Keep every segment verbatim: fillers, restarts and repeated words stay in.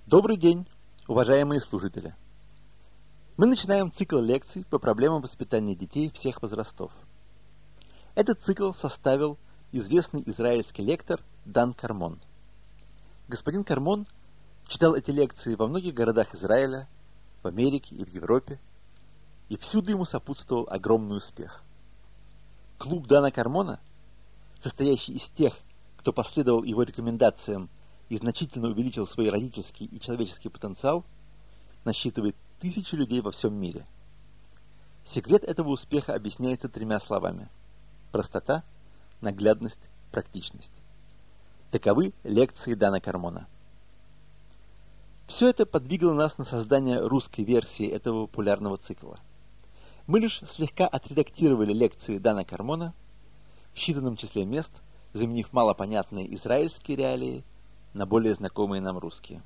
Добрый день, уважаемые слушатели! Мы начинаем цикл лекций по проблемам воспитания детей всех возрастов. Этот цикл составил известный израильский лектор Дан Кармон. Господин Кармон читал эти лекции во многих городах Израиля, в Америке и в Европе, и всюду ему сопутствовал огромный успех. Клуб Дана Кармона, состоящий из тех, кто последовал его рекомендациям и значительно увеличил свой родительский и человеческий потенциал, насчитывает тысячи людей во всем мире. Секрет этого успеха объясняется тремя словами: простота, наглядность, практичность. Таковы лекции Дана Кармона. Все это подвигло нас на создание русской версии этого популярного цикла. Мы лишь слегка отредактировали лекции Дана Кармона в считанном числе мест, заменив малопонятные израильские реалии на более знакомые нам русские.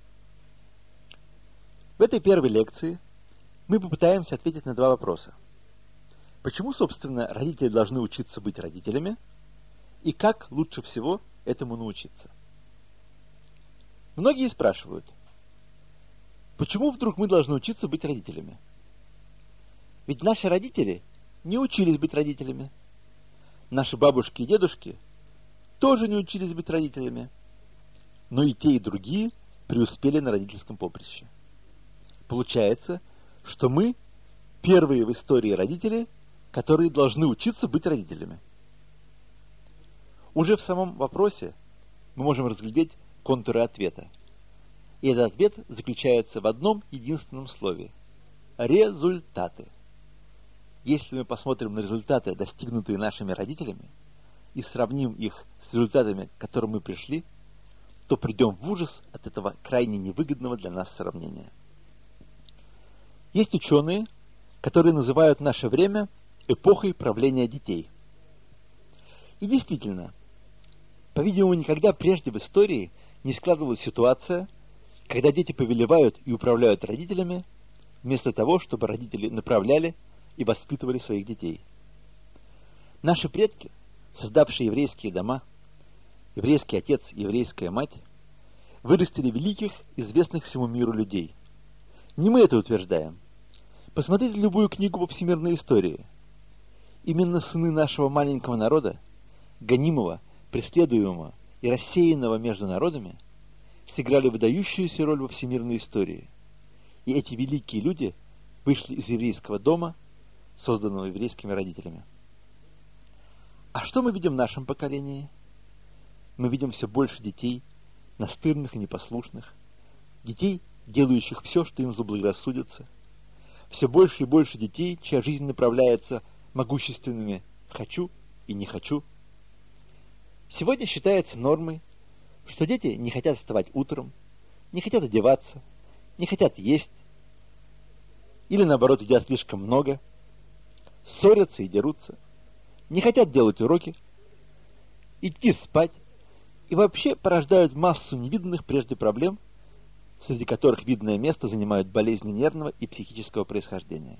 В этой первой лекции мы попытаемся ответить на два вопроса. Почему, собственно, родители должны учиться быть родителями? И как лучше всего этому научиться? Многие спрашивают, почему вдруг мы должны учиться быть родителями? Ведь наши родители не учились быть родителями. Наши бабушки и дедушки тоже не учились быть родителями. Но и те, и другие преуспели на родительском поприще. Получается, что мы первые в истории родители, которые должны учиться быть родителями. Уже в самом вопросе мы можем разглядеть контуры ответа. И этот ответ заключается в одном единственном слове – результаты. Если мы посмотрим на результаты, достигнутые нашими родителями, и сравним их с результатами, к которым мы пришли, то придем в ужас от этого крайне невыгодного для нас сравнения. Есть ученые, которые называют наше время эпохой правления детей. И действительно, по-видимому, никогда прежде в истории не складывалась ситуация, когда дети повелевают и управляют родителями, вместо того, чтобы родители направляли и воспитывали своих детей. Наши предки, создавшие еврейские дома, еврейский отец и еврейская мать, вырастили великих, известных всему миру людей. Не мы это утверждаем. Посмотрите любую книгу по всемирной истории. Именно сыны нашего маленького народа, гонимого, преследуемого и рассеянного между народами, сыграли выдающуюся роль во всемирной истории. И эти великие люди вышли из еврейского дома, созданного еврейскими родителями. А что мы видим в нашем поколении? Мы видим все больше детей, настырных и непослушных, детей, делающих все, что им заблагорассудится, все больше и больше детей, чья жизнь направляется могущественными «хочу» и «не хочу». Сегодня считается нормой, что дети не хотят вставать утром, не хотят одеваться, не хотят есть, или наоборот едят слишком много, ссорятся и дерутся, не хотят делать уроки, идти спать и вообще порождают массу невиданных прежде проблем, среди которых видное место занимают болезни нервного и психического происхождения.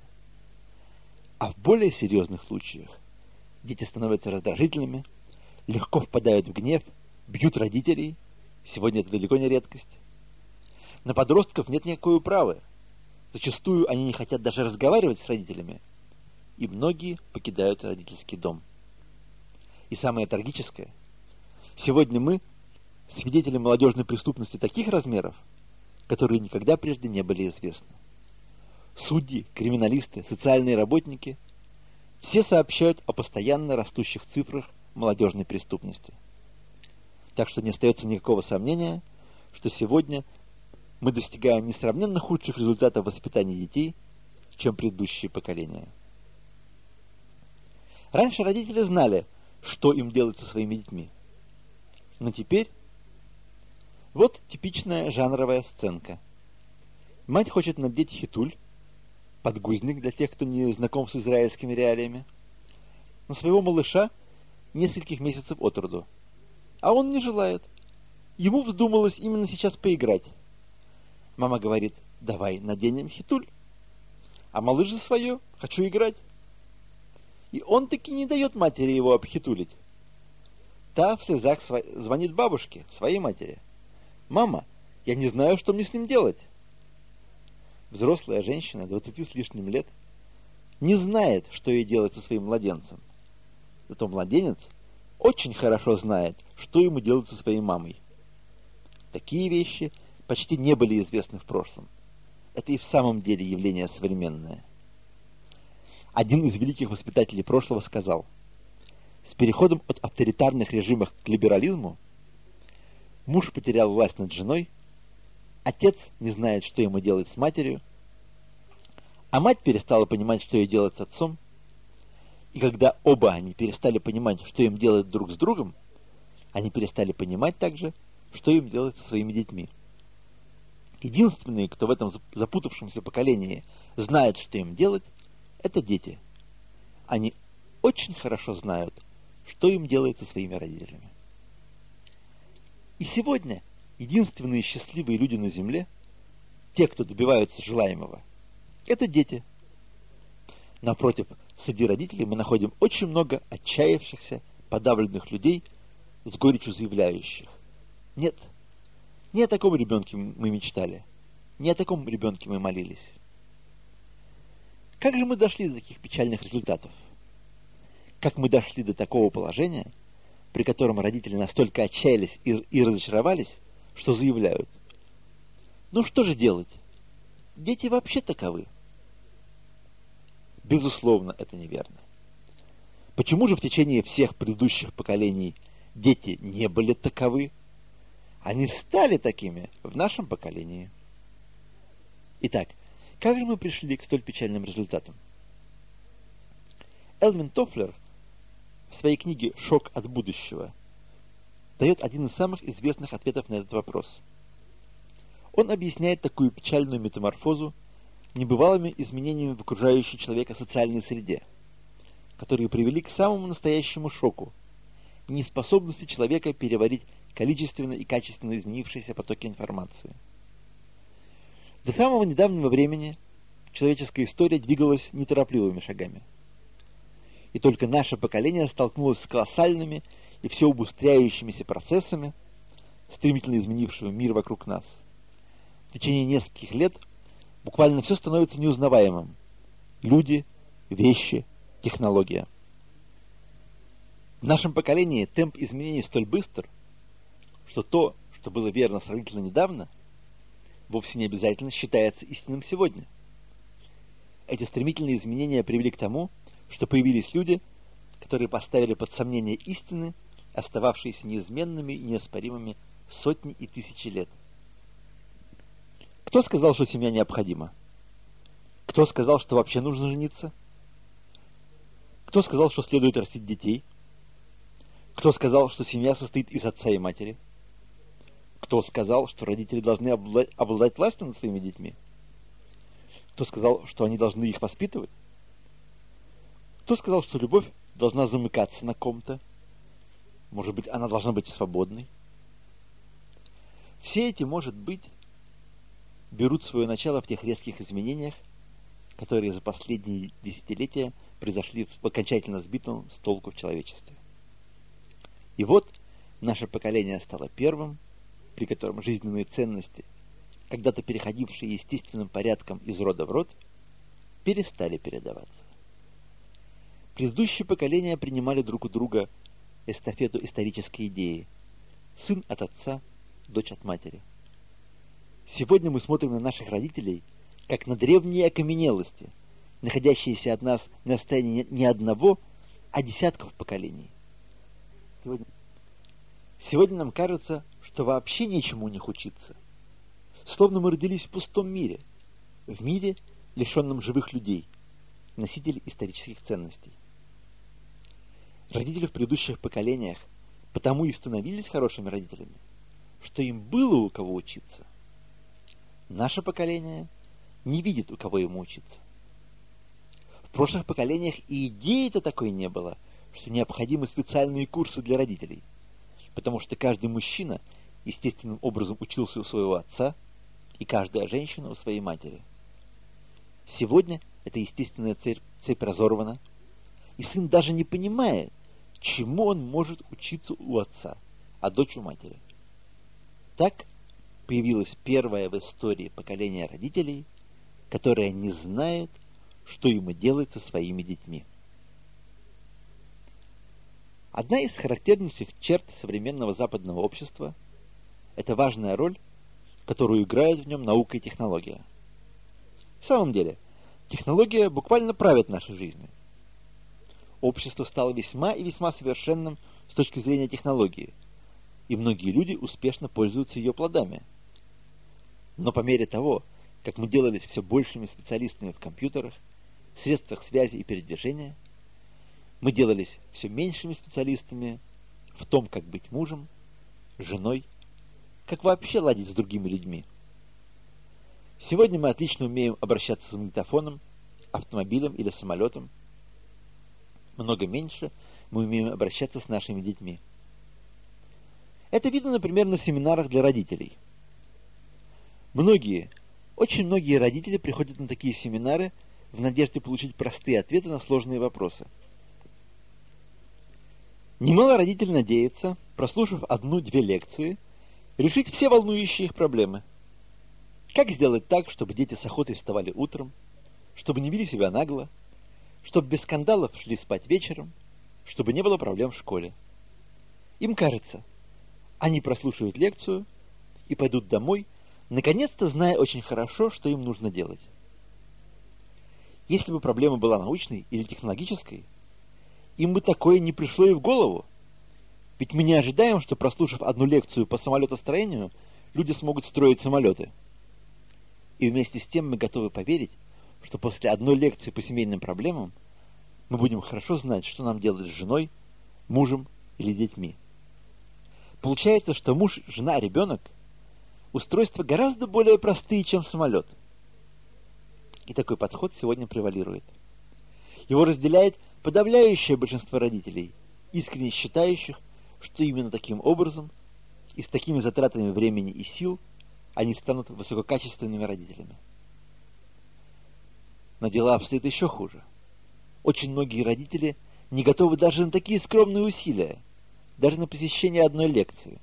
А в более серьезных случаях дети становятся раздражительными, легко впадают в гнев, бьют родителей, сегодня это далеко не редкость. На подростков нет никакой управы, зачастую они не хотят даже разговаривать с родителями, и многие покидают родительский дом. И самое трагическое, сегодня мы свидетели молодежной преступности таких размеров, которые никогда прежде не были известны. Судьи, криминалисты, социальные работники – все сообщают о постоянно растущих цифрах молодежной преступности. Так что не остается никакого сомнения, что сегодня мы достигаем несравненно худших результатов воспитания детей, чем предыдущие поколения. Раньше родители знали, что им делать со своими детьми. Но теперь вот типичная жанровая сценка. Мать хочет надеть хитуль, подгузник для тех, кто не знаком с израильскими реалиями, на своего малыша нескольких месяцев от роду. А он не желает. Ему вздумалось именно сейчас поиграть. Мама говорит: давай наденем хитуль. А малыш за свое: хочу играть. И он таки не дает матери его обхитулить. Та в слезах св... звонит бабушке, своей матери. «Мама, Я не знаю, что мне с ним делать. Взрослая женщина, двадцати с лишним лет, не знает, что ей делать со своим младенцем. Зато младенец очень хорошо знает, что ему делать со своей мамой. Такие вещи почти не были известны в прошлом. Это и в самом деле явление современное. Один из великих воспитателей прошлого сказал: с переходом от авторитарных режимов к либерализму муж потерял власть над женой, отец не знает, что ему делать с матерью, а мать перестала понимать, что ей делать с отцом, и когда оба они перестали понимать, что им делать друг с другом, они перестали понимать также, что им делать со своими детьми. Единственные, кто в этом запутавшемся поколении знает, что им делать, это дети. Они очень хорошо знают, что им делать со своими родителями. И сегодня единственные счастливые люди на земле, те, кто добиваются желаемого, это дети. Напротив, среди родителей мы находим очень много отчаявшихся, подавленных людей, с горечью заявляющих: нет, не о таком ребенке мы мечтали, не о таком ребенке мы молились. Как же мы дошли до таких печальных результатов? Как мы дошли до такого положения, при котором родители настолько отчаялись и, и разочаровались, что заявляют: ну что же делать? Дети вообще таковы. Безусловно, это неверно. Почему же в течение всех предыдущих поколений дети не были таковы? Они стали такими в нашем поколении. Итак, как же мы пришли к столь печальным результатам? Элвин Тофлер в своей книге «Шок от будущего» дает один из самых известных ответов на этот вопрос. Он объясняет такую печальную метаморфозу небывалыми изменениями в окружающей человека социальной среде, которые привели к самому настоящему шоку и неспособности человека переварить количественно и качественно изменившиеся потоки информации. До самого недавнего времени человеческая история двигалась неторопливыми шагами. И только наше поколение столкнулось с колоссальными и все убыстряющимися процессами, стремительно изменившими мир вокруг нас. В течение нескольких лет буквально все становится неузнаваемым. Люди, вещи, технология. В нашем поколении темп изменений столь быстр, что то, что было верно сравнительно недавно, вовсе не обязательно считается истинным сегодня. Эти стремительные изменения привели к тому, что появились люди, которые поставили под сомнение истины, остававшиеся неизменными и неоспоримыми сотни и тысячи лет. Кто сказал, что семья необходима? Кто сказал, что вообще нужно жениться? Кто сказал, что следует растить детей? Кто сказал, что семья состоит из отца и матери? Кто сказал, что родители должны обладать, обладать властью над своими детьми? Кто сказал, что они должны их воспитывать? Кто сказал, что любовь должна замыкаться на ком-то? Может быть, она должна быть свободной? Все эти, может быть, берут свое начало в тех резких изменениях, которые за последние десятилетия произошли в окончательно сбитом с толку в человечестве. И вот наше поколение стало первым, при котором жизненные ценности, когда-то переходившие естественным порядком из рода в род, перестали передаваться. Предыдущие поколения принимали друг у друга эстафету исторической идеи: сын от отца, дочь от матери. Сегодня мы смотрим на наших родителей, как на древние окаменелости, находящиеся от нас на расстоянии не одного, а десятков поколений. Сегодня, Сегодня нам кажется, что вообще ничему у них учиться. Словно мы родились в пустом мире, в мире, лишенном живых людей, носителей исторических ценностей. Родители в предыдущих поколениях потому и становились хорошими родителями, что им было у кого учиться. Наше поколение не видит, у кого ему учиться. В прошлых поколениях и идеи-то такой не было, что необходимы специальные курсы для родителей, потому что каждый мужчина естественным образом учился у своего отца, и каждая женщина у своей матери. Сегодня эта естественная цепь, цепь разорвана, и сын даже не понимает, чему он может учиться у отца, а дочь у матери. Так появилось первое в истории поколение родителей, которое не знает, что ему делать со своими детьми. Одна из характернейших черт современного западного общества – это важная роль, которую играют в нем наука и технология. В самом деле, технология буквально правит нашей жизнью. Общество стало весьма и весьма совершенным с точки зрения технологии, и многие люди успешно пользуются ее плодами. Но по мере того, как мы делались все большими специалистами в компьютерах, средствах связи и передвижения, мы делались все меньшими специалистами в том, как быть мужем, женой, как вообще ладить с другими людьми. Сегодня мы отлично умеем обращаться с магнитофоном, автомобилем или самолетом. Много меньше мы умеем обращаться с нашими детьми. Это видно, например, на семинарах для родителей. Многие, очень многие родители приходят на такие семинары в надежде получить простые ответы на сложные вопросы. Немало родителей надеется, прослушав одну-две лекции, решить все волнующие их проблемы. Как сделать так, чтобы дети с охотой вставали утром, чтобы не вели себя нагло, чтобы без скандалов шли спать вечером, чтобы не было проблем в школе. Им кажется, они прослушают лекцию и пойдут домой, наконец-то зная очень хорошо, что им нужно делать. Если бы проблема была научной или технологической, им бы такое не пришло и в голову. Ведь мы не ожидаем, что, прослушав одну лекцию по самолетостроению, люди смогут строить самолеты. И вместе с тем мы готовы поверить, что после одной лекции по семейным проблемам мы будем хорошо знать, что нам делать с женой, мужем или детьми. Получается, что муж, жена, ребенок – устройства гораздо более простые, чем самолет. И такой подход сегодня превалирует. Его разделяет подавляющее большинство родителей, искренне считающих, что именно таким образом и с такими затратами времени и сил они станут высококачественными родителями. Но дела обстоят еще хуже. Очень многие родители не готовы даже на такие скромные усилия, даже на посещение одной лекции.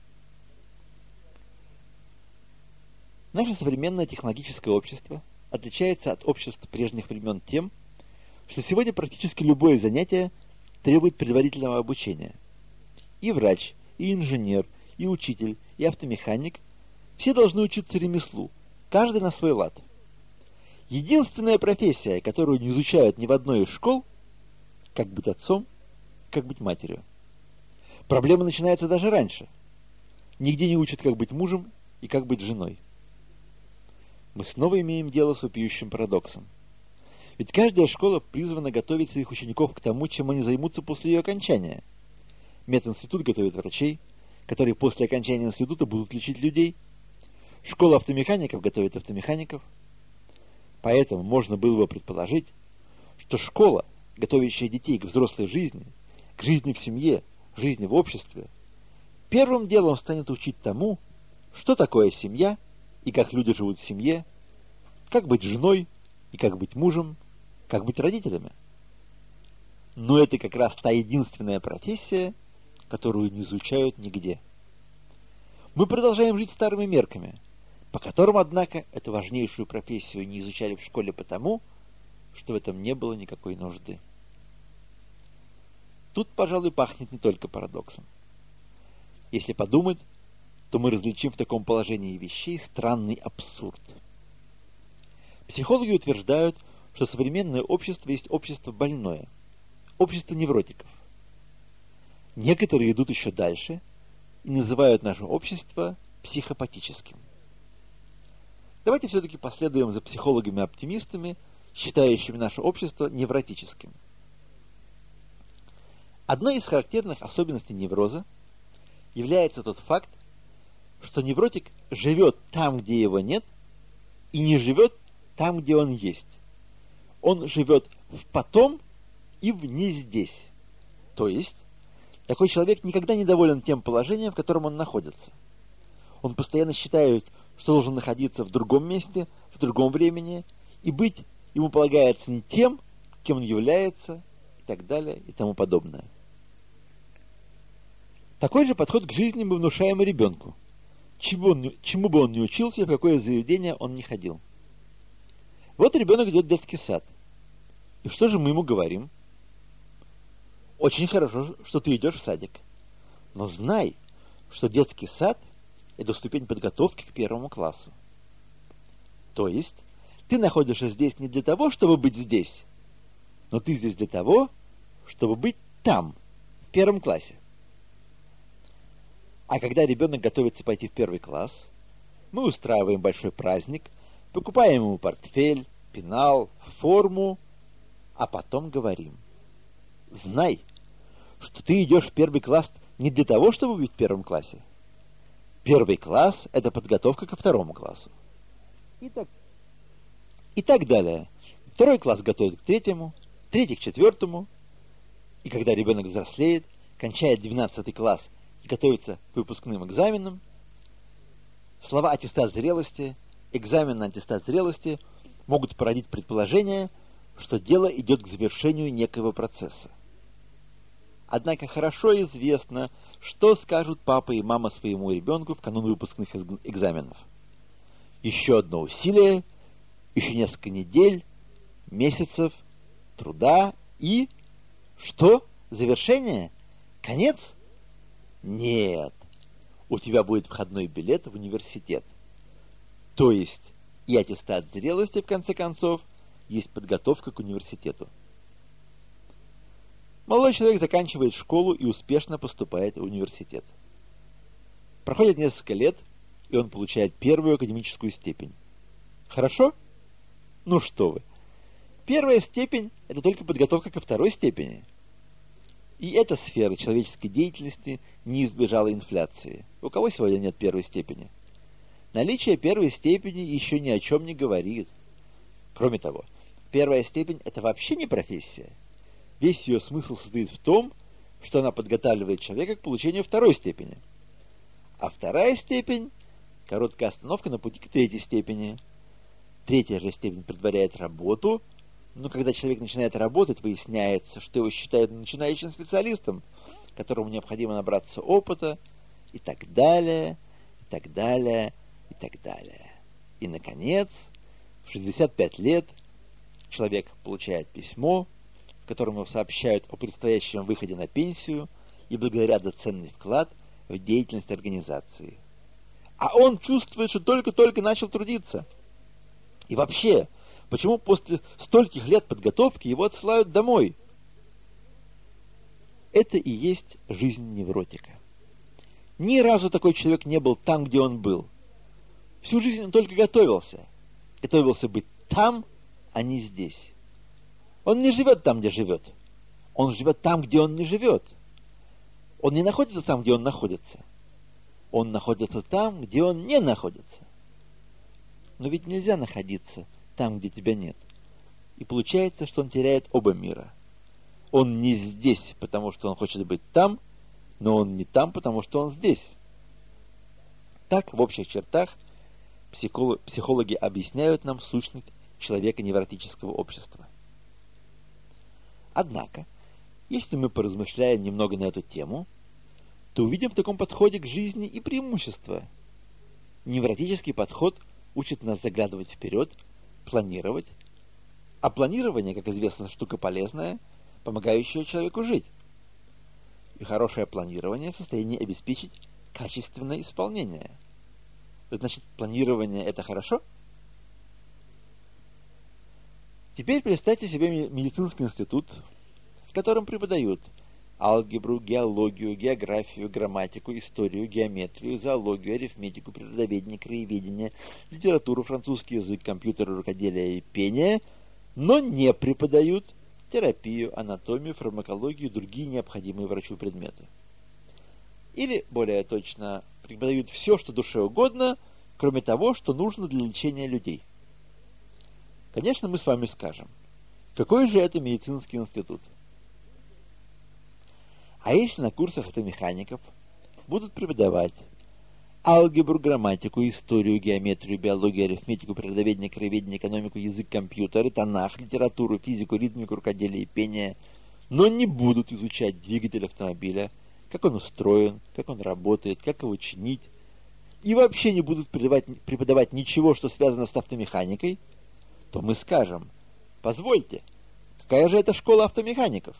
Наше современное технологическое общество отличается от обществ прежних времен тем, что сегодня практически любое занятие требует предварительного обучения. И врач, и инженер, и учитель, и автомеханик все должны учиться ремеслу, каждый на свой лад. Единственная профессия, которую не изучают ни в одной из школ, как быть отцом, как быть матерью. Проблема начинается даже раньше. Нигде не учат, как быть мужем и как быть женой. Мы снова имеем дело с вопиющим парадоксом. Ведь каждая школа призвана готовить своих учеников к тому, чем они займутся после ее окончания. Мединститут готовит врачей, которые после окончания института будут лечить людей. Школа автомехаников готовит автомехаников. Поэтому можно было бы предположить, что школа, готовящая детей к взрослой жизни, к жизни в семье, жизни в обществе, первым делом станет учить тому, что такое семья и как люди живут в семье, как быть женой и как быть мужем, как быть родителями. Но это как раз та единственная профессия, которую не изучают нигде. Мы продолжаем жить старыми мерками, по которым, однако, эту важнейшую профессию не изучали в школе потому, что в этом не было никакой нужды. Тут, пожалуй, пахнет не только парадоксом. Если подумать, то мы различим в таком положении вещей странный абсурд. Психологи утверждают, что современное общество есть общество больное, общество невротиков. Некоторые идут еще дальше и называют наше общество психопатическим. Давайте все-таки последуем за психологами-оптимистами, считающими наше общество невротическим. Одной из характерных особенностей невроза является тот факт, что невротик живет там, где его нет, и не живет там, где он есть. Он живет в потом и в не здесь. То есть, такой человек никогда не доволен тем положением, в котором он находится. Он постоянно считает, что должен находиться в другом месте, в другом времени, и быть ему полагается не тем, кем он является, и так далее, и тому подобное. Такой же подход к жизни мы внушаем и ребенку, чему, он, чему бы он ни учился, в какое заведение он ни ходил. Вот ребенок идет в детский сад. И что же мы ему говорим? Очень хорошо, что ты идешь в садик. Но знай, что детский сад – это ступень подготовки к первому классу. То есть, ты находишься здесь не для того, чтобы быть здесь, но ты здесь для того, чтобы быть там, в первом классе. А когда ребенок готовится пойти в первый класс, мы устраиваем большой праздник, покупаем ему портфель, пенал, форму, а потом говорим: знай, что ты идешь в первый класс не для того, чтобы быть в первом классе. Первый класс – это подготовка ко второму классу. И так, и так далее. Второй класс готовит к третьему, третий к четвертому. И когда ребенок взрослеет, кончает двенадцатый класс и готовится к выпускным экзаменам, слова «аттестат зрелости», «экзамен на аттестат зрелости» могут породить предположение, что дело идет к завершению некого процесса. Однако хорошо известно, что скажут папа и мама своему ребенку в канун выпускных экзаменов. Еще одно усилие, еще несколько недель, месяцев, труда и... Что? Завершение? Конец? Нет. У тебя будет входной билет в университет. То есть и аттестат зрелости, в конце концов, есть подготовка к университету. Молодой человек заканчивает школу и успешно поступает в университет. Проходит несколько лет, и он получает первую академическую степень. Хорошо? Ну что вы. Первая степень – это только подготовка ко второй степени. И эта сфера человеческой деятельности не избежала инфляции. У кого сегодня нет первой степени? Наличие первой степени еще ни о чем не говорит. Кроме того, первая степень – это вообще не профессия. Весь ее смысл состоит в том, что она подготавливает человека к получению второй степени. А вторая степень – короткая остановка на пути к третьей степени. Третья же степень предваряет работу, но когда человек начинает работать, выясняется, что его считают начинающим специалистом, которому необходимо набраться опыта, и так далее, и так далее, и так далее. И, наконец, в шестьдесят пять лет человек получает письмо, в котором ему сообщают о предстоящем выходе на пенсию и благодарят за ценный вклад в деятельность организации. А он чувствует, что только-только начал трудиться. И вообще, почему после стольких лет подготовки его отсылают домой? Это и есть жизнь невротика. Ни разу такой человек не был там, где он был. Всю жизнь он только готовился. Готовился быть там, а не здесь. Он не живет там, где живет. Он живет там, где он не живет. Он не находится там, где он находится. Он находится там, где он не находится. Но ведь нельзя находиться там, где тебя нет. И получается, что он теряет оба мира. Он не здесь, потому что он хочет быть там, но он не там, потому что он здесь. Так, в общих чертах, психологи объясняют нам сущность человека-невротического общества. Однако, если мы поразмышляем немного на эту тему, то увидим в таком подходе к жизни и преимущества. Невротический подход учит нас заглядывать вперед, планировать, а планирование, как известно, штука полезная, помогающая человеку жить. И хорошее планирование в состоянии обеспечить качественное исполнение. Значит, планирование – это хорошо? Теперь представьте себе медицинский институт, в котором преподают алгебру, геологию, географию, грамматику, историю, геометрию, зоологию, арифметику, природоведение, краеведение, литературу, французский язык, компьютер, рукоделие и пение, но не преподают терапию, анатомию, фармакологию и другие необходимые врачу предметы. Или, более точно, преподают все, что душе угодно, кроме того, что нужно для лечения людей. Конечно, мы с вами скажем, какой же это медицинский институт? А если на курсах автомехаников будут преподавать алгебру, грамматику, историю, геометрию, биологию, арифметику, природоведение, краеведение, экономику, язык, компьютер, танах, литературу, физику, ритмику, рукоделие и пение, но не будут изучать двигатель автомобиля, как он устроен, как он работает, как его чинить, и вообще не будут преподавать, преподавать ничего, что связано с автомеханикой, то мы скажем: позвольте, какая же это школа автомехаников?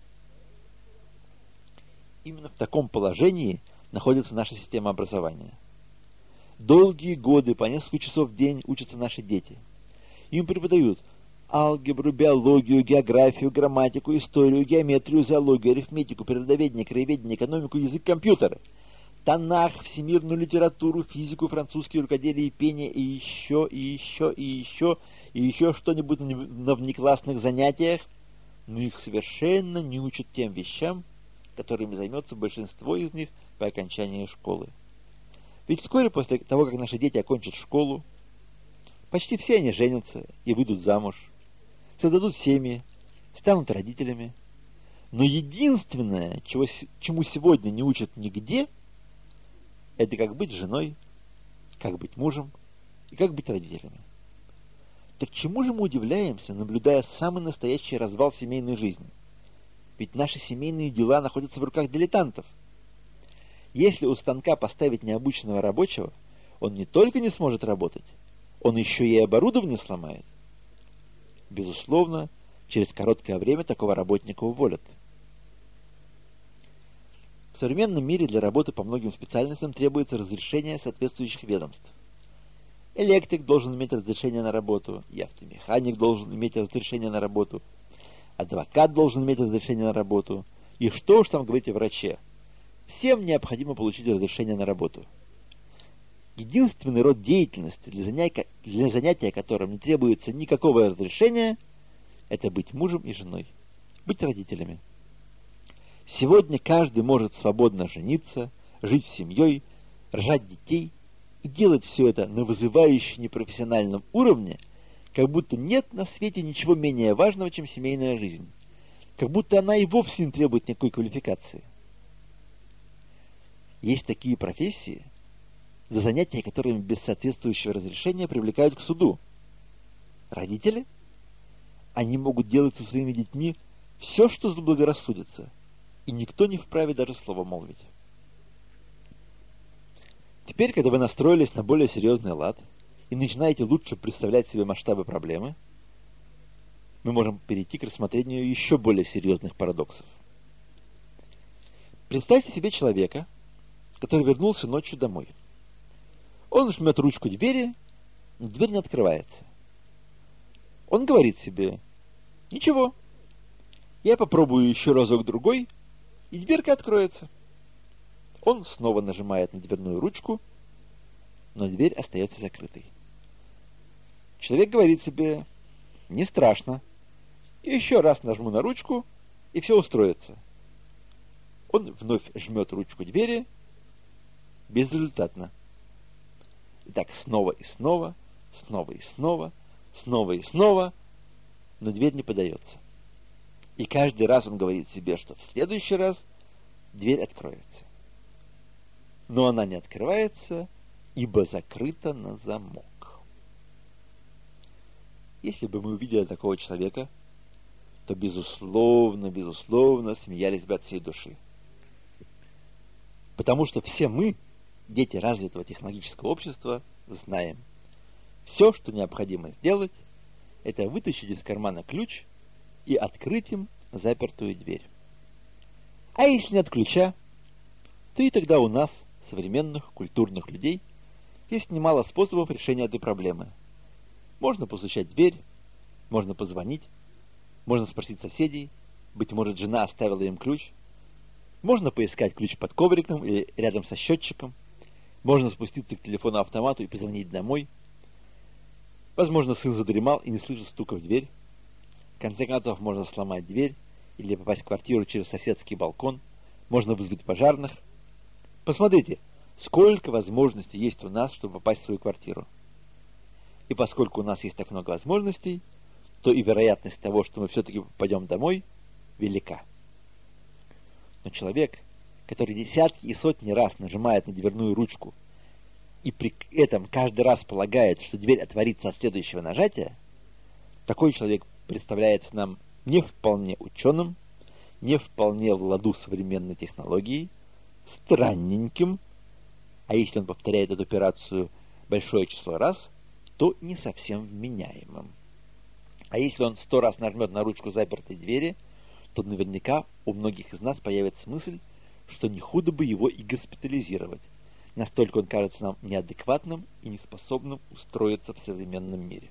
Именно в таком положении находится наша система образования. Долгие годы по несколько часов в день учатся наши дети. Им преподают алгебру, биологию, географию, грамматику, историю, геометрию, зоологию, арифметику, природоведение, краеведение, экономику, язык, компьютера, Танах, всемирную литературу, физику, французский, рукоделие, пение и еще, и еще, и еще, и еще что-нибудь на внеклассных занятиях, но их совершенно не учат тем вещам, которыми займется большинство из них по окончании школы. Ведь вскоре после того, как наши дети окончат школу, почти все они женятся и выйдут замуж, создадут семьи, станут родителями. Но единственное, чего, чему сегодня не учат нигде, это как быть женой, как быть мужем и как быть родителями. Так чему же мы удивляемся, наблюдая самый настоящий развал семейной жизни? Ведь наши семейные дела находятся в руках дилетантов. Если у станка поставить необученного рабочего, он не только не сможет работать, он еще и оборудование сломает. Безусловно, через короткое время такого работника уволят. В современном мире для работы по многим специальностям требуется разрешение соответствующих ведомств. Электрик должен иметь разрешение на работу, и автомеханик должен иметь разрешение на работу, адвокат должен иметь разрешение на работу, и что уж там говорить о враче. Всем необходимо получить разрешение на работу. Единственный род деятельности, для занятия, для занятия которым не требуется никакого разрешения, это быть мужем и женой, быть родителями. Сегодня каждый может свободно жениться, жить с семьей, рожать детей и делать все это на вызывающе непрофессиональном уровне, как будто нет на свете ничего менее важного, чем семейная жизнь, как будто она и вовсе не требует никакой квалификации. Есть такие профессии, за занятия которыми без соответствующего разрешения привлекают к суду. Родители? Они могут делать со своими детьми все, что заблагорассудится, и никто не вправе даже слова молвить. Теперь, когда вы настроились на более серьезный лад и начинаете лучше представлять себе масштабы проблемы, мы можем перейти к рассмотрению еще более серьезных парадоксов. Представьте себе человека, который вернулся ночью домой. Он жмет ручку двери, но дверь не открывается. Он говорит себе: ничего, я попробую еще разок-другой, и дверка откроется. Он снова нажимает на дверную ручку, но дверь остается закрытой. Человек говорит себе: не страшно, еще раз нажму на ручку, и все устроится. Он вновь жмет ручку двери, безрезультатно. И так снова и снова, снова и снова, снова и снова, но дверь не подается. И каждый раз он говорит себе, что в следующий раз дверь откроется. Но она не открывается, ибо закрыта на замок. Если бы мы увидели такого человека, то безусловно, безусловно смеялись бы от всей души. Потому что все мы, дети развитого технологического общества, знаем, все, что необходимо сделать, это вытащить из кармана ключ и открыть им запертую дверь. А если нет ключа, то и тогда у нас, современных культурных людей, есть немало способов решения этой проблемы. Можно постучать в дверь, можно позвонить, можно спросить соседей, быть может, жена оставила им ключ, можно поискать ключ под ковриком или рядом со счетчиком, можно спуститься к телефону-автомату и позвонить домой. Возможно, сын задремал и не слышит стука в дверь. В конце концов, можно сломать дверь или попасть в квартиру через соседский балкон. Можно вызвать пожарных. Посмотрите, сколько возможностей есть у нас, чтобы попасть в свою квартиру. И поскольку у нас есть так много возможностей, то и вероятность того, что мы все-таки попадем домой, велика. Но человек, который десятки и сотни раз нажимает на дверную ручку и при этом каждый раз полагает, что дверь отворится от следующего нажатия, такой человек представляется нам не вполне ученым, не вполне в ладу современной технологии, странненьким А если он повторяет эту операцию большое число раз, то не совсем вменяемым. А если он сто раз нажмет на ручку запертой двери, то наверняка у многих из нас появится мысль, что не худо бы его и госпитализировать. Настолько он кажется нам неадекватным и неспособным устроиться в современном мире.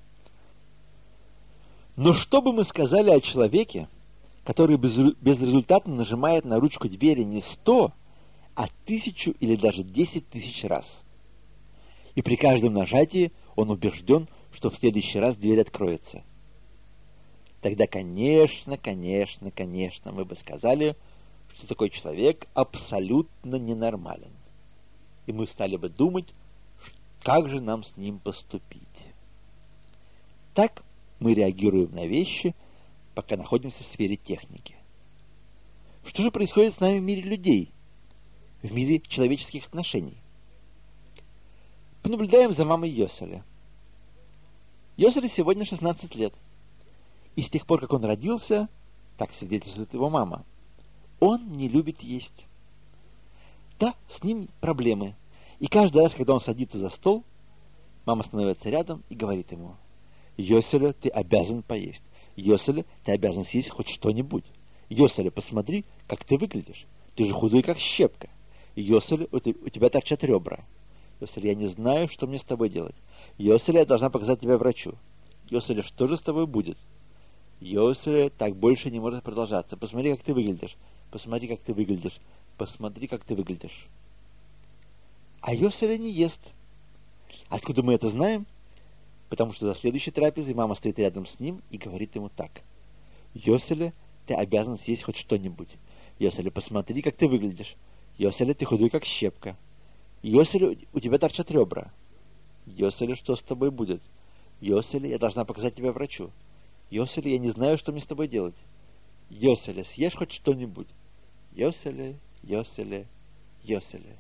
Но что бы мы сказали о человеке, который безрезультатно нажимает на ручку двери не сто, а тысячу или даже десять тысяч раз? И при каждом нажатии он убежден, что в следующий раз дверь откроется. Тогда, конечно, конечно, конечно, мы бы сказали, что такой человек абсолютно ненормален. И мы стали бы думать, как же нам с ним поступить. Так мы реагируем на вещи, пока находимся в сфере техники. Что же происходит с нами в мире людей, в мире человеческих отношений? Понаблюдаем за мамой Йоселя. Йоселю сегодня шестнадцать лет. И с тех пор, как он родился, так свидетельствует его мама, он не любит есть. Да, с ним проблемы. И каждый раз, когда он садится за стол, мама становится рядом и говорит ему: «Йоселя, ты обязан поесть. Йоселя, ты обязан съесть хоть что-нибудь. Йоселя, посмотри, как ты выглядишь. Ты же худой, как щепка. Йоселя, у тебя торчат ребра. Йоселя, я не знаю, что мне с тобой делать. Йоселя, я должна показать тебя врачу. Йоселя, что же с тобой будет? Йоселя, так больше не может продолжаться. Посмотри, как ты выглядишь. Посмотри, как ты выглядишь. Посмотри, как ты выглядишь». А Йоселя не ест. Откуда мы это знаем? Потому что за следующей трапезой мама стоит рядом с ним и говорит ему так: «Йоселя, ты обязан съесть хоть что-нибудь. Йоселя, посмотри, как ты выглядишь. Йоселя, ты худой, как щепка. Йоселя, у тебя торчат ребра. Йоселя, что с тобой будет? Йоселя, я должна показать тебя врачу. Йоселя, я не знаю, что мне с тобой делать. Йоселя, съешь хоть что-нибудь. Йоселя, Йоселя, Йоселя».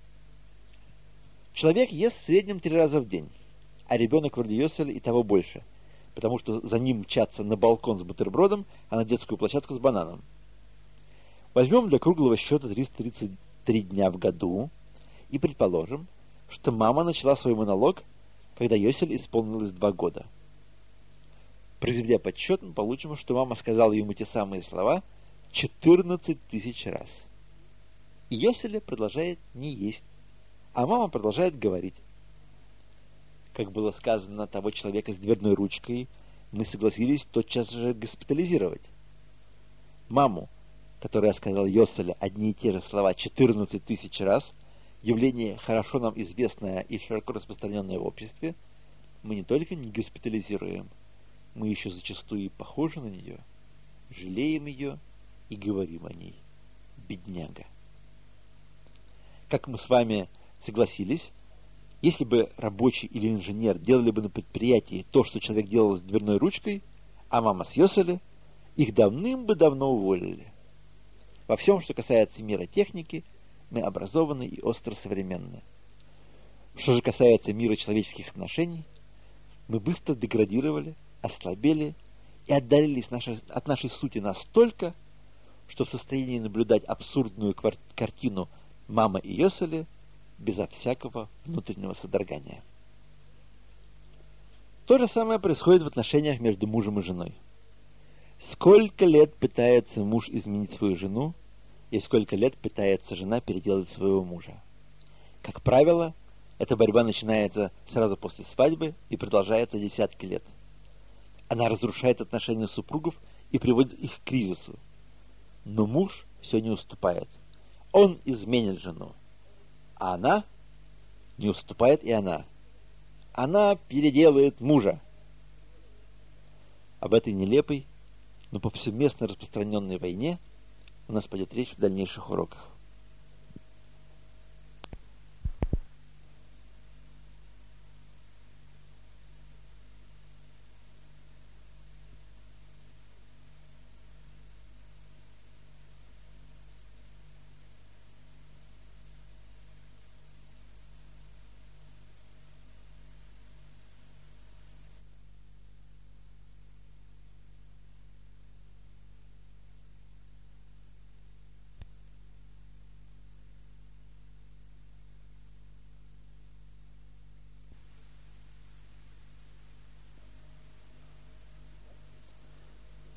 Человек ест в среднем три раза в день, а ребенок вроде Йоселя и того больше, потому что за ним мчатся на балкон с бутербродом, а на детскую площадку с бананом. Возьмем для круглого счета триста тридцать три дня в году и предположим, что мама начала свой монолог, когда Йосель исполнилось два года. Произведя подсчет, мы получим, что мама сказала ему те самые слова четырнадцать тысяч раз. И Йоселя продолжает не есть, а мама продолжает говорить. Как было сказано того человека с дверной ручкой, мы согласились тотчас же госпитализировать. Маму, которая сказала Йоселя одни и те же слова четырнадцать тысяч раз, явление хорошо нам известное и широко распространенное в обществе, мы не только не госпитализируем, мы еще зачастую и похожи на нее, жалеем ее и говорим о ней: бедняга. Как мы с вами согласились, если бы рабочий или инженер делали бы на предприятии то, что человек делал с дверной ручкой, а мама с Йоселя, их давным бы давно уволили. Во всем, что касается мира техники, мы образованы и остро современны. Что же касается мира человеческих отношений, мы быстро деградировали, ослабели и отдалились от нашей сути настолько, что в состоянии наблюдать абсурдную картину мама и Йоселя безо всякого внутреннего содрогания. То же самое происходит в отношениях между мужем и женой. Сколько лет пытается муж изменить свою жену, и сколько лет пытается жена переделать своего мужа. Как правило, эта борьба начинается сразу после свадьбы и продолжается десятки лет. Она разрушает отношения супругов и приводит их к кризису. Но муж все не уступает. Он изменит жену. А она не уступает и она. Она переделает мужа. Об этой нелепой, но повсеместно распространенной войне у нас пойдет речь в дальнейших уроках.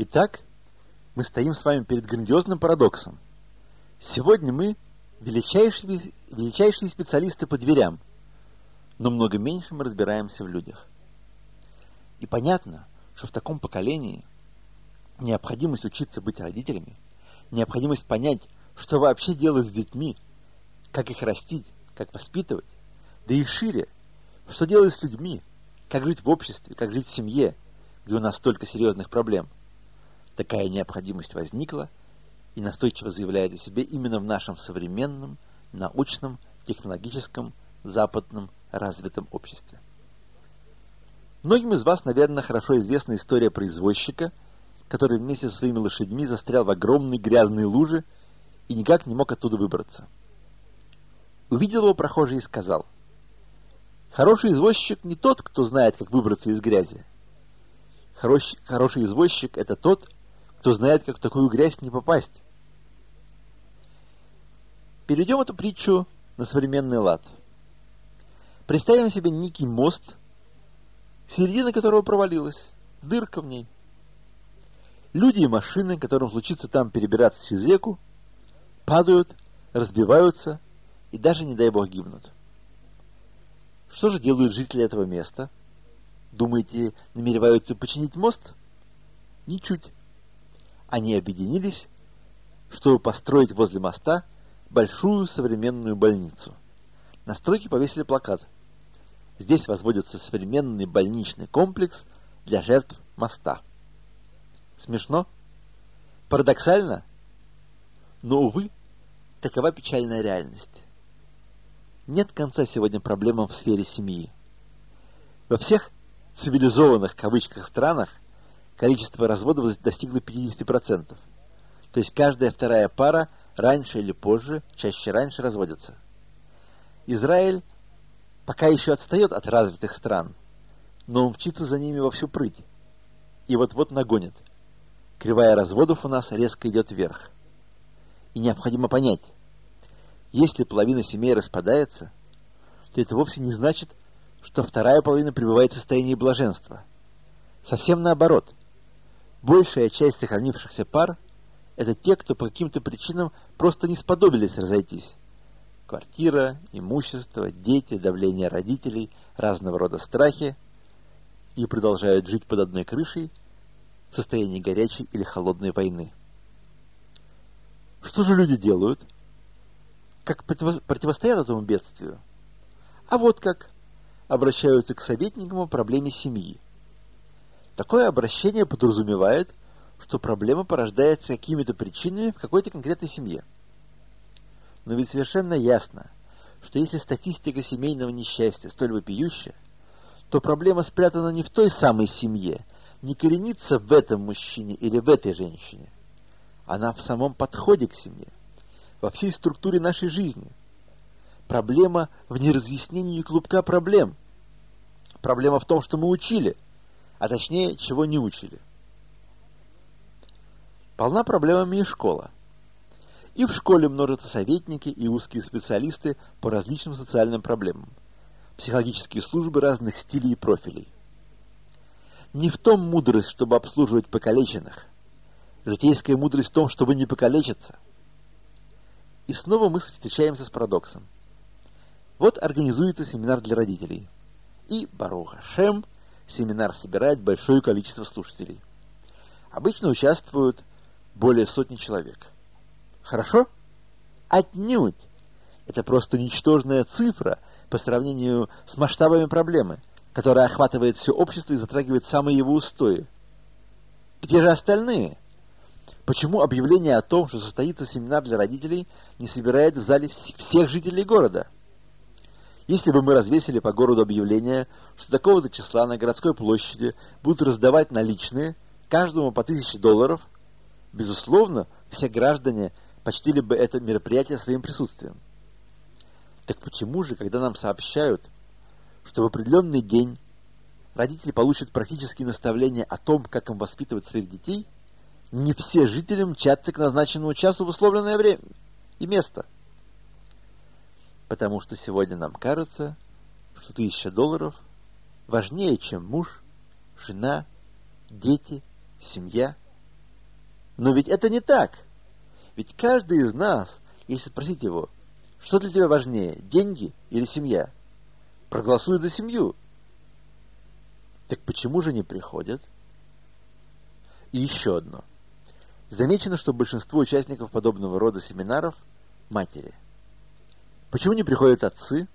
Итак, мы стоим с вами перед грандиозным парадоксом. Сегодня мы величайшие, величайшие специалисты по дверям, но много меньше мы разбираемся в людях. И понятно, что в таком поколении необходимость учиться быть родителями, необходимость понять, что вообще делать с детьми, как их растить, как воспитывать, да и шире, что делать с людьми, как жить в обществе, как жить в семье, где у нас столько серьезных проблем. Такая необходимость возникла и настойчиво заявляет о себе именно в нашем современном, научном, технологическом, западном, развитом обществе. Многим из вас, наверное, хорошо известна история про извозчика, который вместе со своими лошадьми застрял в огромной грязной луже и никак не мог оттуда выбраться. Увидел его прохожий и сказал: «Хороший извозчик не тот, кто знает, как выбраться из грязи. Хороший, хороший извозчик — это тот, кто знает, как в такую грязь не попасть». Перейдем эту притчу на современный лад. Представим себе некий мост, середина которого провалилась, дырка в ней. Люди и машины, которым случится там перебираться через реку, падают, разбиваются и даже, не дай бог, гибнут. Что же делают жители этого места? Думаете, намереваются починить мост? Ничуть. Они объединились, чтобы построить возле моста большую современную больницу. На стройке повесили плакат: «Здесь возводится современный больничный комплекс для жертв моста». Смешно? Парадоксально? Но, увы, такова печальная реальность. Нет конца сегодня проблемам в сфере семьи. Во всех цивилизованных, в кавычках, странах количество разводов достигло пятьдесят процентов. То есть каждая вторая пара раньше или позже, чаще раньше, разводится. Израиль пока еще отстает от развитых стран, но он мчится за ними во всю прыть. И вот-вот нагонит. Кривая разводов у нас резко идет вверх. И необходимо понять, если половина семей распадается, то это вовсе не значит, что вторая половина пребывает в состоянии блаженства. Совсем наоборот. Большая часть сохранившихся пар – это те, кто по каким-то причинам просто не сподобились разойтись. Квартира, имущество, дети, давление родителей, разного рода страхи, и продолжают жить под одной крышей в состоянии горячей или холодной войны. Что же люди делают? Как противостоят этому бедствию? А вот как обращаются к советникам о проблеме семьи. Такое обращение подразумевает, что проблема порождается какими-то причинами в какой-то конкретной семье. Но ведь совершенно ясно, что если статистика семейного несчастья столь вопиющая, то проблема спрятана не в той самой семье, не коренится в этом мужчине или в этой женщине. Она в самом подходе к семье, во всей структуре нашей жизни. Проблема в неразъяснении клубка проблем. Проблема в том, что мы учили, а точнее, чего не учили. Полна проблемами и школа. И в школе множатся советники и узкие специалисты по различным социальным проблемам, психологические службы разных стилей и профилей. Не в том мудрость, чтобы обслуживать покалеченных. Житейская мудрость в том, чтобы не покалечиться. И снова мы встречаемся с парадоксом. Вот организуется семинар для родителей. И, барух аш-Шем, семинар собирает большое количество слушателей. Обычно участвуют более сотни человек. Хорошо? Отнюдь! Это просто ничтожная цифра по сравнению с масштабами проблемы, которая охватывает все общество и затрагивает самые его устои. Где же остальные? Почему объявление о том, что состоится семинар для родителей, не собирает в зале всех жителей города? Если бы мы развесили по городу объявление, что такого-то числа на городской площади будут раздавать наличные, каждому по тысяче долларов, безусловно, все граждане почтили бы это мероприятие своим присутствием. Так почему же, когда нам сообщают, что в определенный день родители получат практические наставления о том, как им воспитывать своих детей, не все жители мчатся к назначенному часу в условленное время и место? Потому что сегодня нам кажется, что тысяча долларов важнее, чем муж, жена, дети, семья Но ведь это не так. Ведь каждый из нас, если спросить его, что для тебя важнее, деньги или семья, проголосует за семью. Так почему же не приходят? И еще одно. Замечено, что большинство участников подобного рода семинаров – матери. Почему не приходят отцы?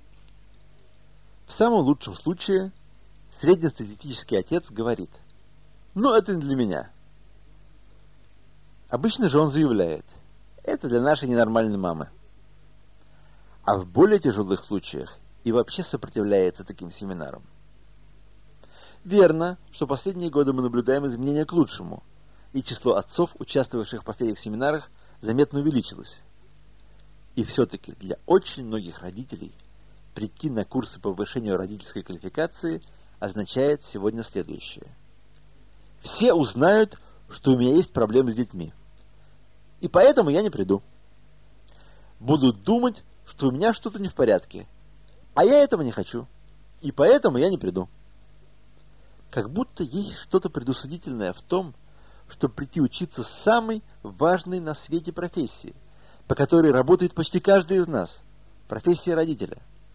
В самом лучшем случае среднестатистический отец говорит: «Ну, это не для меня». Обычно же он заявляет: «Это для нашей ненормальной мамы». А в более тяжелых случаях и вообще сопротивляется таким семинарам. Верно, что последние годы мы наблюдаем изменения к лучшему, и число отцов, участвовавших в последних семинарах, заметно увеличилось. И все-таки для очень многих родителей прийти на курсы по повышению родительской квалификации означает сегодня следующее. Все узнают, что у меня есть проблемы с детьми, и поэтому я не приду. Будут думать, что у меня что-то не в порядке, а я этого не хочу, и поэтому я не приду. Как будто есть что-то предусудительное в том, чтобы прийти учиться самой важной на свете профессии, по которой работает почти каждый из нас – профессия родителя.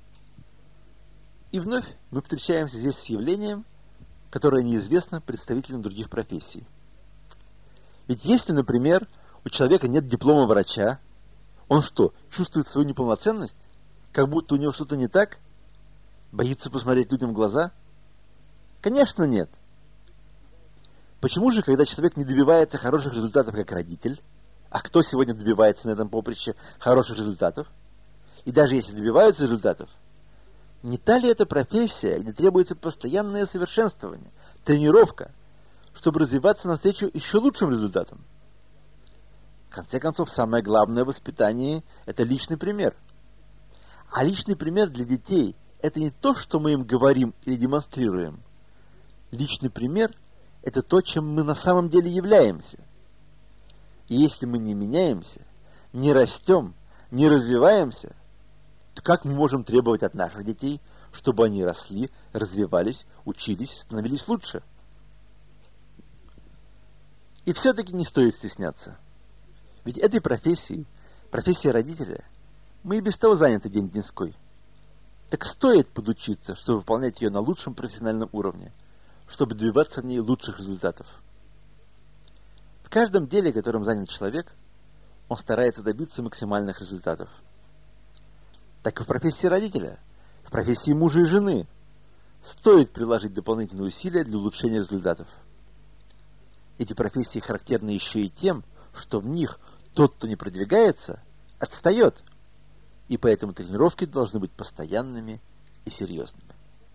И вновь мы встречаемся здесь с явлением, которое неизвестно представителям других профессий. Ведь если, например, у человека нет диплома врача, он что, чувствует свою неполноценность? Как будто у него что-то не так? Боится посмотреть людям в глаза? Конечно, нет. Почему же, когда человек не добивается хороших результатов как родитель, а кто сегодня добивается на этом поприще хороших результатов, и даже если добиваются результатов, не та ли это профессия, где требуется постоянное совершенствование, тренировка, чтобы развиваться навстречу еще лучшим результатам? В конце концов, самое главное в воспитании – это личный пример. А личный пример для детей – это не то, что мы им говорим или демонстрируем. Личный пример – это то, чем мы на самом деле являемся. И если мы не меняемся, не растем, не развиваемся, то как мы можем требовать от наших детей, чтобы они росли, развивались, учились, становились лучше? И все-таки не стоит стесняться. Ведь этой профессией, профессией родителя, мы и без того заняты день-деньской. Так стоит подучиться, чтобы выполнять ее на лучшем профессиональном уровне, чтобы добиваться в ней лучших результатов. В каждом деле, которым занят человек, он старается добиться максимальных результатов. Так и в профессии родителя, в профессии мужа и жены стоит приложить дополнительные усилия для улучшения результатов. Эти профессии характерны еще и тем, что в них тот, кто не продвигается, отстает, и поэтому тренировки должны быть постоянными и серьезными.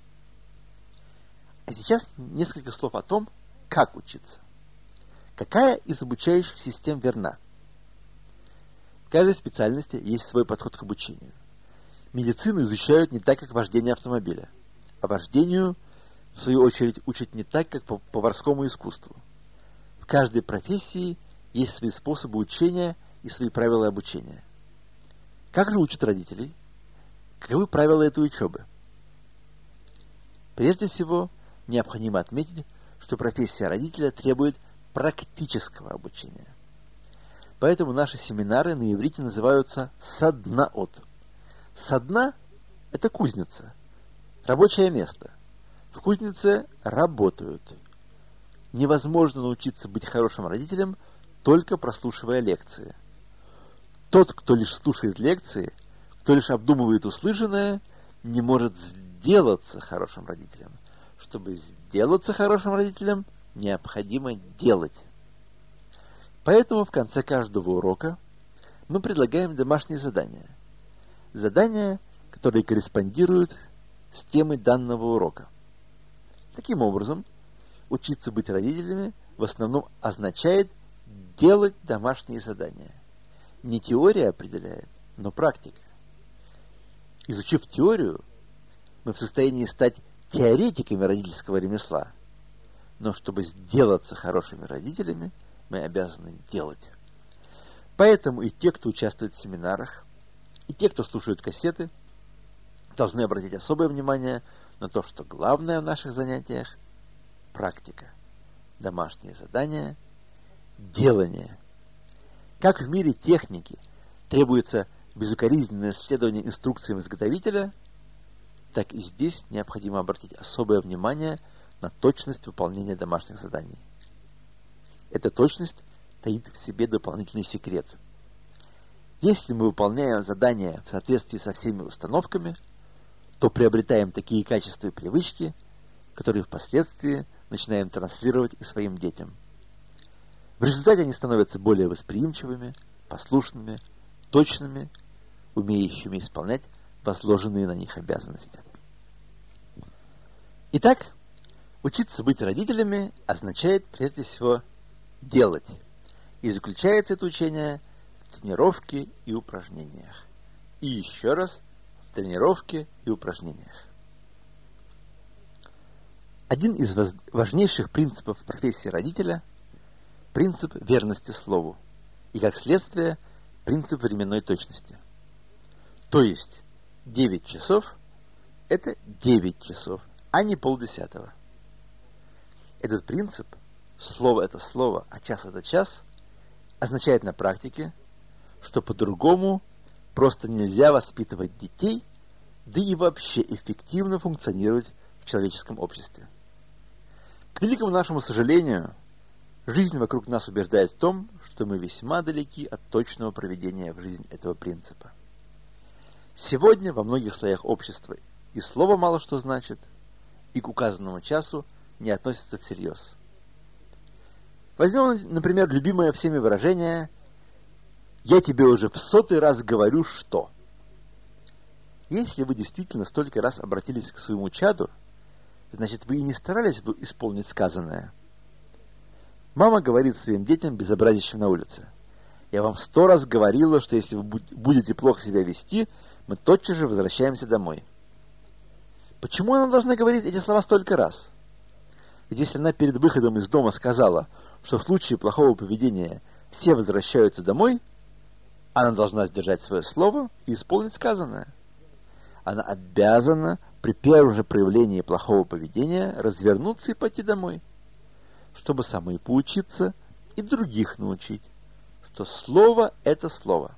А сейчас несколько слов о том, как учиться. Какая из обучающих систем верна? В каждой специальности есть свой подход к обучению. Медицину изучают не так, как вождение автомобиля, а вождению, в свою очередь, учат не так, как по поварскому искусству. В каждой профессии есть свои способы учения и свои правила обучения. Как же учат родителей? Каковы правила этой учебы? Прежде всего, необходимо отметить, что профессия родителя требует практического обучения. Поэтому наши семинары на иврите называются саднаот. Садна – это кузница, рабочее место. В кузнице работают. Невозможно научиться быть хорошим родителем, только прослушивая лекции. Тот, кто лишь слушает лекции, кто лишь обдумывает услышанное, не может сделаться хорошим родителем. Чтобы сделаться хорошим родителем, необходимо делать. Поэтому в конце каждого урока мы предлагаем домашние задания. Задания, которые корреспондируют с темой данного урока. Таким образом, учиться быть родителями в основном означает делать домашние задания. Не теория определяет, но практика. Изучив теорию, мы в состоянии стать теоретиками родительского ремесла. Но чтобы сделаться хорошими родителями, мы обязаны делать. Поэтому и те, кто участвует в семинарах, и те, кто слушает кассеты, должны обратить особое внимание на то, что главное в наших занятиях – практика, домашние задания, делание. Как в мире техники требуется безукоризненное следование инструкциям изготовителя, так и здесь необходимо обратить особое внимание на точность выполнения домашних заданий. Эта точность таит в себе дополнительный секрет. Если мы выполняем задания в соответствии со всеми установками, то приобретаем такие качества и привычки, которые впоследствии начинаем транслировать и своим детям. В результате они становятся более восприимчивыми, послушными, точными, умеющими исполнять возложенные на них обязанности. Итак, учиться быть родителями означает прежде всего делать. И заключается это учение в тренировке и упражнениях. И еще раз в тренировке и упражнениях. Один из важнейших принципов профессии родителя – принцип верности слову, и как следствие – принцип временной точности. То есть девять часов – это девять часов, а не полдесятого. Этот принцип, слово это слово, а час это час, означает на практике, что по-другому просто нельзя воспитывать детей, да и вообще эффективно функционировать в человеческом обществе. К великому нашему сожалению, жизнь вокруг нас убеждает в том, что мы весьма далеки от точного проведения в жизнь этого принципа. Сегодня во многих слоях общества и слово мало что значит, и к указанному часу не относится всерьез. Возьмем, например, любимое всеми выражение «Я тебе уже в сотый раз говорю, что». Если вы действительно столько раз обратились к своему чаду, значит, вы и не старались бы исполнить сказанное. Мама говорит своим детям, безобразящим на улице: «Я вам сто раз говорила, что если вы будете плохо себя вести, мы тотчас же возвращаемся домой». Почему она должна говорить эти слова столько раз? Ведь если она перед выходом из дома сказала, что в случае плохого поведения все возвращаются домой, она должна сдержать свое слово и исполнить сказанное. Она обязана при первом же проявлении плохого поведения развернуться и пойти домой, чтобы самой поучиться и других научить, что слово – это слово.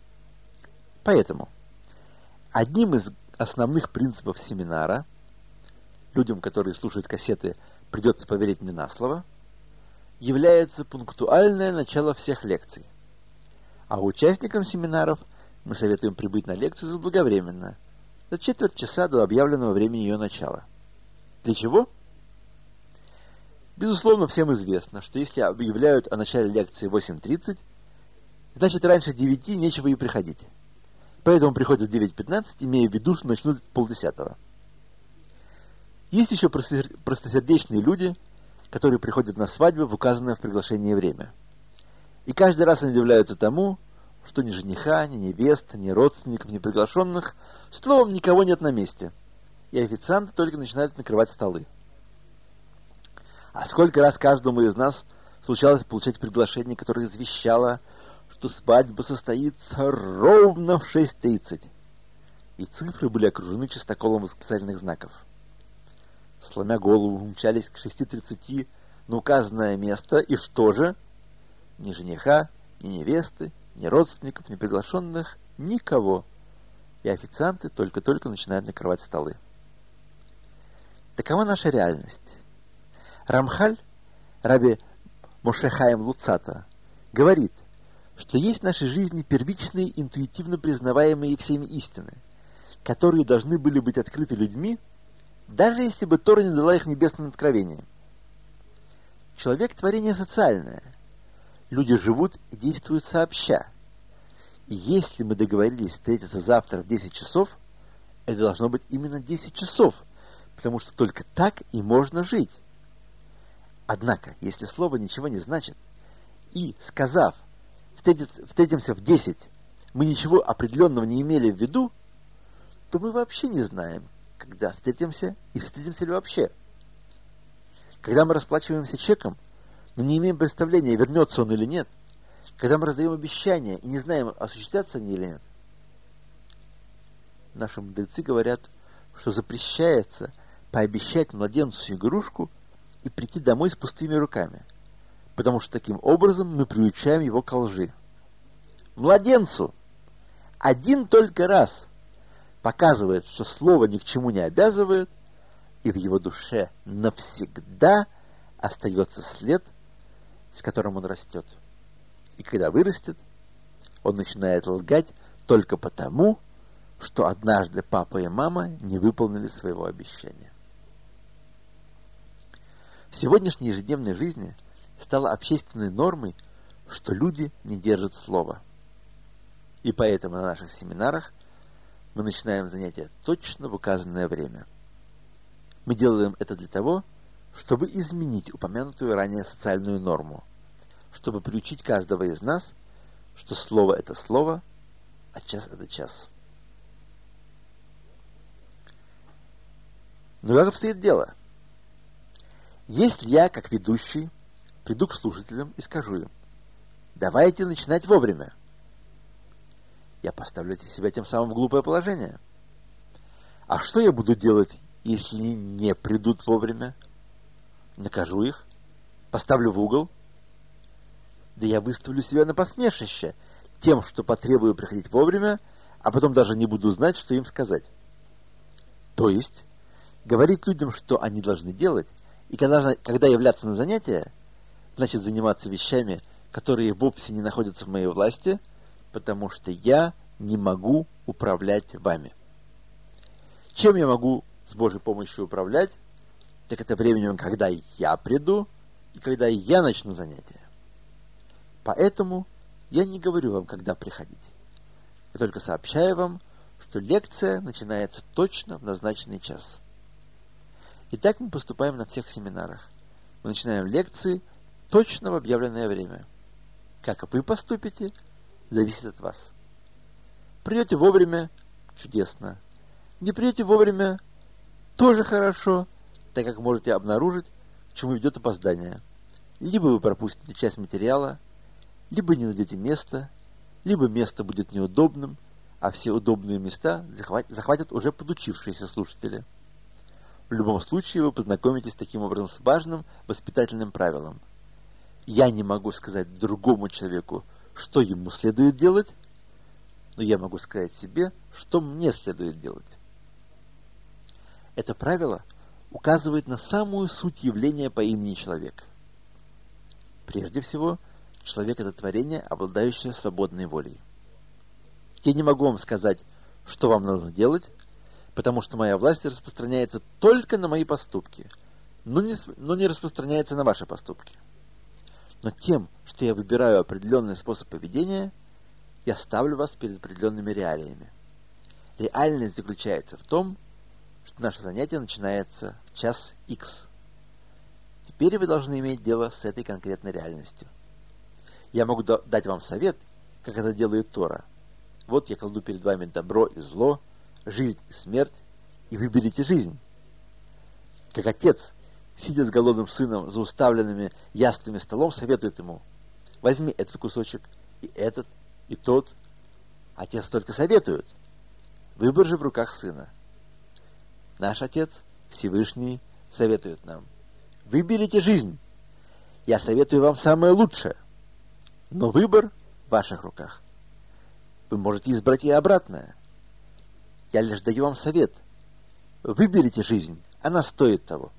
Поэтому одним из основных принципов семинара, людям, которые слушают кассеты, придется поверить мне на слово, является пунктуальное начало всех лекций. А участникам семинаров мы советуем прибыть на лекцию заблаговременно, за четверть часа до объявленного времени ее начала. Для чего? Безусловно, всем известно, что если объявляют о начале лекции в восемь тридцать, значит раньше девяти нечего и приходить. Поэтому приходят в девять пятнадцать, имея в виду, что начнут полдесятого. Есть еще простосердечные люди, которые приходят на свадьбу в указанное в приглашении время. И каждый раз они удивляются тому, что ни жениха, ни невесты, ни родственников, ни приглашенных, словом, никого нет на месте. И официанты только начинают накрывать столы. А сколько раз каждому из нас случалось получать приглашение, которое извещало, что свадьба состоится ровно в шесть тридцать. И цифры были окружены чистоколом восклицательных знаков. Сломя голову, умчались к шести тридцати на указанное место, и что же? Ни жениха, ни невесты, ни родственников, ни приглашенных, никого. И официанты только-только начинают накрывать столы. Такова наша реальность. Рамхаль, раби Моше Хаим Луцата, говорит, что есть в нашей жизни первичные, интуитивно признаваемые всеми истины, которые должны были быть открыты людьми, даже если бы Тора не дала их небесным откровением. Человек – творение социальное. Люди живут и действуют сообща. И если мы договорились встретиться завтра в десять часов, это должно быть именно десять часов, потому что только так и можно жить. Однако, если слово ничего не значит, и, сказав «встретимся в десять», мы ничего определенного не имели в виду, то мы вообще не знаем, когда встретимся и встретимся ли вообще. Когда мы расплачиваемся чеком, но не имеем представления, вернется он или нет, когда мы раздаем обещания и не знаем, осуществятся они или нет. Наши мудрецы говорят, что запрещается пообещать младенцу игрушку и прийти домой с пустыми руками, потому что таким образом мы приучаем его к лжи. Младенцу один только раз показывает, что слово ни к чему не обязывает, и в его душе навсегда остается след, с которым он растет. И когда вырастет, он начинает лгать только потому, что однажды папа и мама не выполнили своего обещания. В сегодняшней ежедневной жизни стало общественной нормой, что люди не держат слова. И поэтому на наших семинарах мы начинаем занятия точно в указанное время. Мы делаем это для того, чтобы изменить упомянутую ранее социальную норму, чтобы приучить каждого из нас, что слово – это слово, а час – это час. Но как обстоит дело? Если я, как ведущий, приду к слушателям и скажу им: давайте начинать вовремя, я поставлю себя тем самым в глупое положение. А что я буду делать, если не придут вовремя? Накажу их, поставлю в угол. Да я выставлю себя на посмешище тем, что потребую приходить вовремя, а потом даже не буду знать, что им сказать. То есть, говорить людям, что они должны делать, и когда, когда являться на занятия, значит заниматься вещами, которые вовсе не находятся в моей власти, потому что я не могу управлять вами. Чем я могу с Божьей помощью управлять? Так это временем, когда я приду и когда я начну занятия. Поэтому я не говорю вам, когда приходить. Я только сообщаю вам, что лекция начинается точно в назначенный час. И так мы поступаем на всех семинарах. Мы начинаем лекции точно в объявленное время. Как вы поступите, зависит от вас. Придете вовремя – чудесно. Не придете вовремя – тоже хорошо, так как можете обнаружить, к чему ведет опоздание. Либо вы пропустите часть материала, либо не найдете места, либо место будет неудобным, а все удобные места захватят уже подучившиеся слушатели. В любом случае вы познакомитесь таким образом с важным воспитательным правилом. Я не могу сказать другому человеку, что ему следует делать, но я могу сказать себе, что мне следует делать. Это правило указывает на самую суть явления по имени человек. Прежде всего, человек – это творение, обладающее свободной волей. Я не могу вам сказать, что вам нужно делать, потому что моя власть распространяется только на мои поступки, но не, но не распространяется на ваши поступки. Но тем, что я выбираю определенный способ поведения, я ставлю вас перед определенными реалиями. Реальность заключается в том, что наше занятие начинается в час Х. Теперь вы должны иметь дело с этой конкретной реальностью. Я могу дать вам совет, как это делает Тора. Вот я кладу перед вами добро и зло, жизнь и смерть, и выберите жизнь. Как отец, сидя с голодным сыном за уставленными яствами столом, советует ему: возьми этот кусочек, и этот, и тот. Отец только советует. Выбор же в руках сына. Наш Отец, Всевышний, советует нам: выберите жизнь. Я советую вам самое лучшее, но выбор в ваших руках. Вы можете избрать и обратное. Я лишь даю вам совет. Выберите жизнь, она стоит того.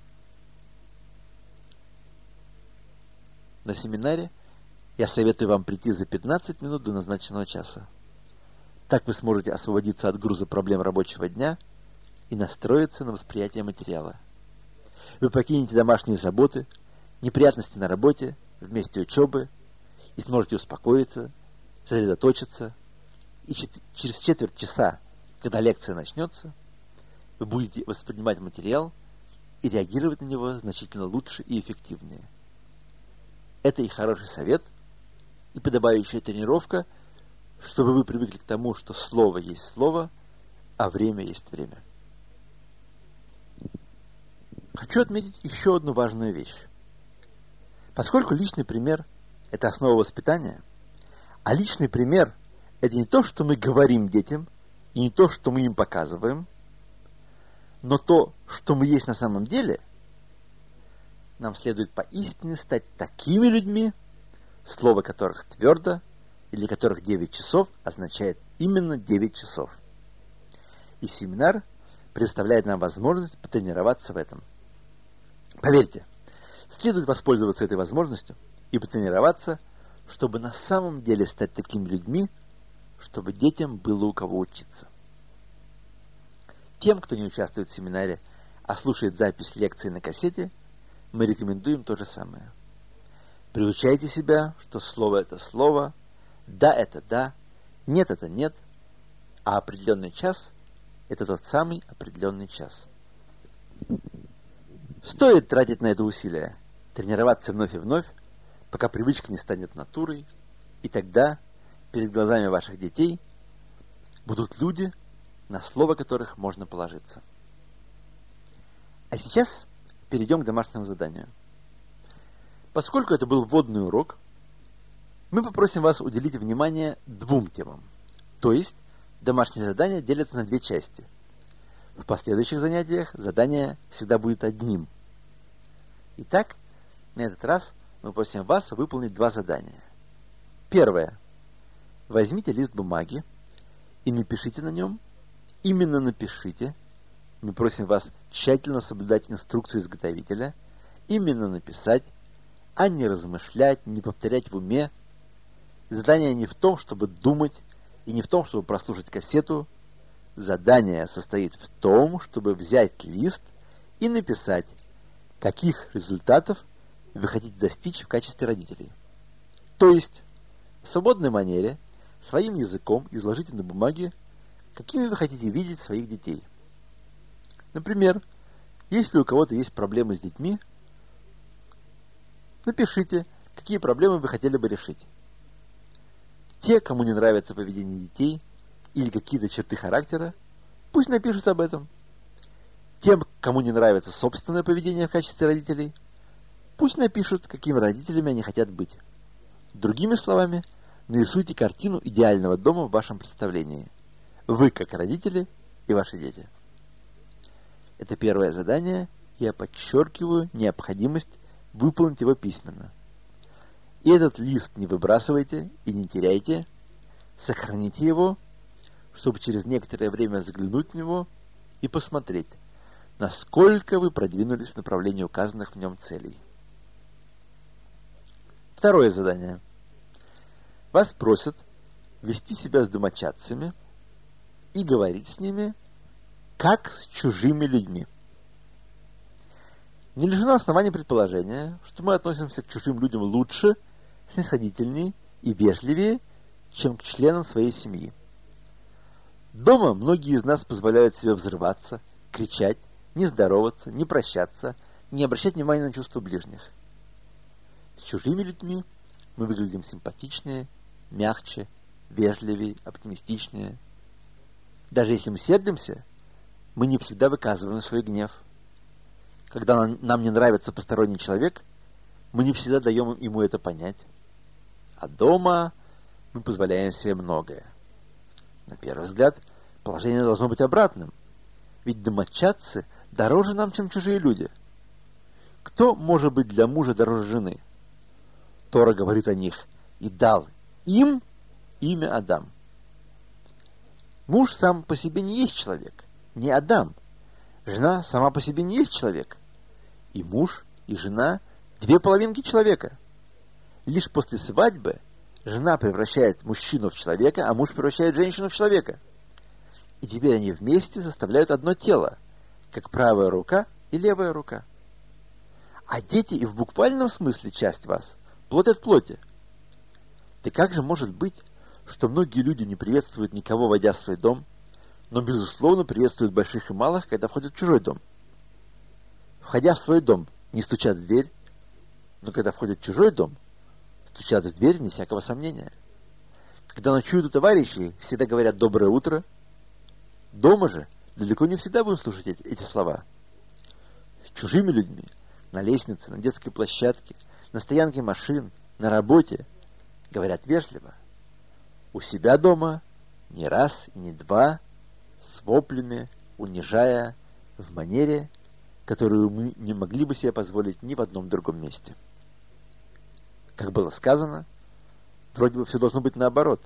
На семинаре я советую вам прийти за пятнадцать минут до назначенного часа. Так вы сможете освободиться от груза проблем рабочего дня и настроиться на восприятие материала. Вы покинете домашние заботы, неприятности на работе, в месте учебы и сможете успокоиться, сосредоточиться, и через четверть часа, когда лекция начнется, вы будете воспринимать материал и реагировать на него значительно лучше и эффективнее. Это и хороший совет, и подобающая тренировка, чтобы вы привыкли к тому, что слово есть слово, а время есть время. Хочу отметить еще одну важную вещь. Поскольку личный пример – это основа воспитания, а личный пример – это не то, что мы говорим детям, и не то, что мы им показываем, но то, что мы есть на самом деле, нам следует поистине стать такими людьми, слово которых твердо, и для которых девять часов означает именно девять часов. И семинар предоставляет нам возможность потренироваться в этом. Поверьте, следует воспользоваться этой возможностью и потренироваться, чтобы на самом деле стать такими людьми, чтобы детям было у кого учиться. Тем, кто не участвует в семинаре, а слушает запись лекции на кассете, мы рекомендуем то же самое. Приучайте себя, что слово – это слово, да – это да, нет – это нет, а определенный час – это тот самый определенный час. Стоит тратить на это усилия, тренироваться вновь и вновь, пока привычка не станет натурой, и тогда перед глазами ваших детей будут люди, на слово которых можно положиться. А сейчас перейдем к домашнему заданию. Поскольку это был вводный урок, мы попросим вас уделить внимание двум темам. То есть, домашнее задание делится на две части. В последующих занятиях задание всегда будет одним. Итак, на этот раз мы просим вас выполнить два задания. Первое. Возьмите лист бумаги и напишите на нем, именно напишите, мы просим вас тщательно соблюдать инструкцию изготовителя, именно написать, а не размышлять, не повторять в уме. Задание не в том, чтобы думать, и не в том, чтобы прослушать кассету. Задание состоит в том, чтобы взять лист и написать, каких результатов вы хотите достичь в качестве родителей. То есть, в свободной манере, своим языком изложите на бумаге, какими вы хотите видеть своих детей. Например, если у кого-то есть проблемы с детьми, напишите, какие проблемы вы хотели бы решить. Те, кому не нравится поведение детей или какие-то черты характера, пусть напишут об этом. Тем, кому не нравится собственное поведение в качестве родителей, пусть напишут, какими родителями они хотят быть. Другими словами, нарисуйте картину идеального дома в вашем представлении. Вы как родители и ваши дети. Это первое задание, я подчеркиваю необходимость выполнить его письменно. И этот лист не выбрасывайте и не теряйте, сохраните его, чтобы через некоторое время заглянуть в него и посмотреть, насколько вы продвинулись в направлении указанных в нем целей. Второе задание. Вас просят вести себя с домочадцами и говорить с ними, как с чужими людьми. Не лишено оснований предположения, что мы относимся к чужим людям лучше, снисходительнее и вежливее, чем к членам своей семьи. Дома многие из нас позволяют себе взрываться, кричать, не здороваться, не прощаться, не обращать внимания на чувства ближних. С чужими людьми мы выглядим симпатичнее, мягче, вежливее, оптимистичнее. Даже если мы сердимся, мы не всегда выказываем свой гнев. Когда нам не нравится посторонний человек, мы не всегда даем ему это понять. А дома мы позволяем себе многое. На первый взгляд, положение должно быть обратным. Ведь домочадцы дороже нам, чем чужие люди. Кто может быть для мужа дороже жены? Тора говорит о них: «И дал им имя Адам». Муж сам по себе не есть человек, не Адам. Жена сама по себе не есть человек. И муж, и жена – две половинки человека. Лишь после свадьбы жена превращает мужчину в человека, а муж превращает женщину в человека. И теперь они вместе составляют одно тело, как правая рука и левая рука. А дети и в буквальном смысле часть вас, плоть от плоти. Да как же может быть, что многие люди не приветствуют никого, войдя в свой дом, но, безусловно, приветствуют больших и малых, когда входят в чужой дом? Входя в свой дом, не стучат в дверь, но когда входят в чужой дом, стучат в дверь, не всякого сомнения. Когда ночуют у товарищей, всегда говорят «доброе утро». Дома же далеко не всегда будут слушать эти, эти слова. С чужими людьми, на лестнице, на детской площадке, на стоянке машин, на работе говорят вежливо. У себя дома не раз и не два, с воплями, унижая, в манере, которую мы не могли бы себе позволить ни в одном другом месте. Как было сказано, вроде бы все должно быть наоборот.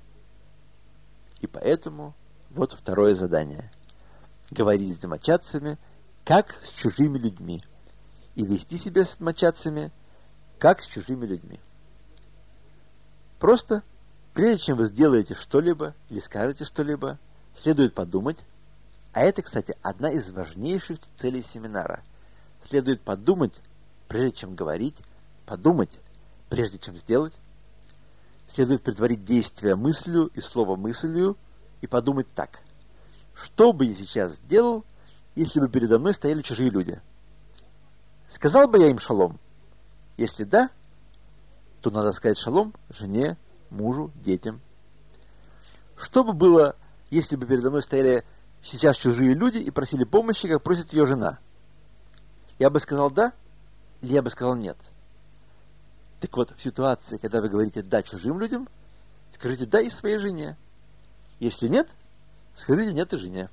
И поэтому вот второе задание. Говорить с домочадцами, как с чужими людьми, и вести себя с домочадцами, как с чужими людьми. Просто, прежде чем вы сделаете что-либо или скажете что-либо, следует подумать, а это, кстати, одна из важнейших целей семинара. Следует подумать, прежде чем говорить, подумать, прежде чем сделать. Следует предварить действие мыслью и слово мыслью и подумать так. Что бы я сейчас сделал, если бы передо мной стояли чужие люди? Сказал бы я им шалом? Если да, то надо сказать шалом жене, мужу, детям. Что бы было, если бы передо мной стояли сейчас чужие люди и просили помощи, как просит ее жена? Я бы сказал да, или я бы сказал нет? Так вот, в ситуации, когда вы говорите «да» чужим людям, скажите «да» и своей жене. Если нет, скажите «нет» и жене.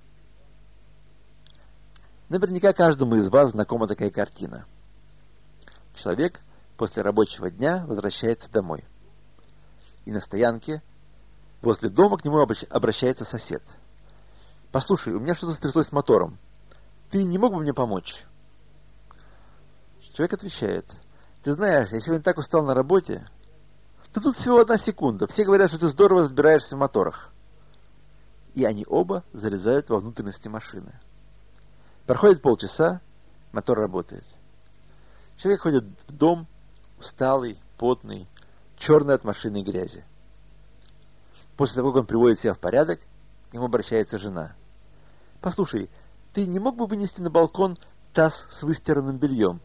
Наверняка каждому из вас знакома такая картина. Человек после рабочего дня возвращается домой. И на стоянке возле дома к нему обращается сосед. «Послушай, у меня что-то стряслось с мотором. Ты не мог бы мне помочь?» Человек отвечает: «Ты знаешь, я сегодня так устал на работе. Да тут всего одна секунда. Все говорят, что ты здорово разбираешься в моторах». И они оба залезают во внутренности машины. Проходит полчаса, мотор работает. Человек ходит в дом, усталый, потный, черный от машины и грязи. После того, как он приводит себя в порядок, к нему обращается жена. «Послушай, ты не мог бы вынести на балкон таз с выстиранным бельем?»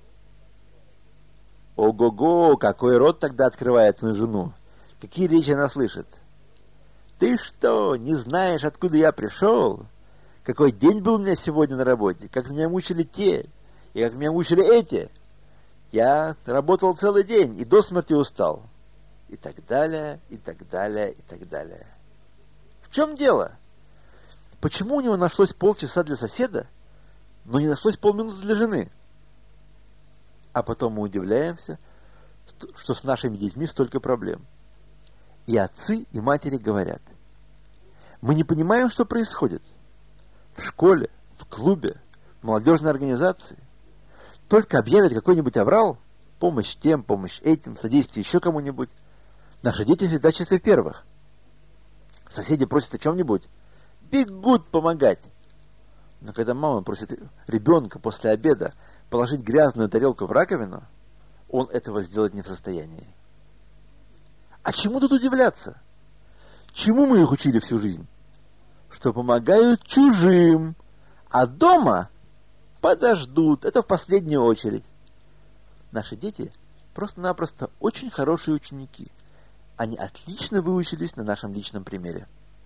Ого-го, какой рот тогда открывает на жену! Какие речи она слышит! «Ты что, не знаешь, откуда я пришел? Какой день был у меня сегодня на работе? Как меня мучили те, и как меня мучили эти? Я работал целый день и до смерти устал». И так далее, и так далее, и так далее. В чем дело? Почему у него нашлось полчаса для соседа, но не нашлось полминуты для жены? А потом мы удивляемся, что с нашими детьми столько проблем. И отцы, и матери говорят: мы не понимаем, что происходит. В школе, в клубе, в молодежной организации. Только объявят какой-нибудь аврал, помощь тем, помощь этим, содействие еще кому-нибудь. Наши дети всегда в числе первых. Соседи просят о чем-нибудь, бегут помогать. Но когда мама просит ребенка после обеда положить грязную тарелку в раковину, он этого сделать не в состоянии. А чему тут удивляться? Чему мы их учили всю жизнь? Что помогают чужим, а дома подождут. Это в последнюю очередь. Наши дети просто-напросто очень хорошие ученики. Они отлично выучились на нашем личном примере.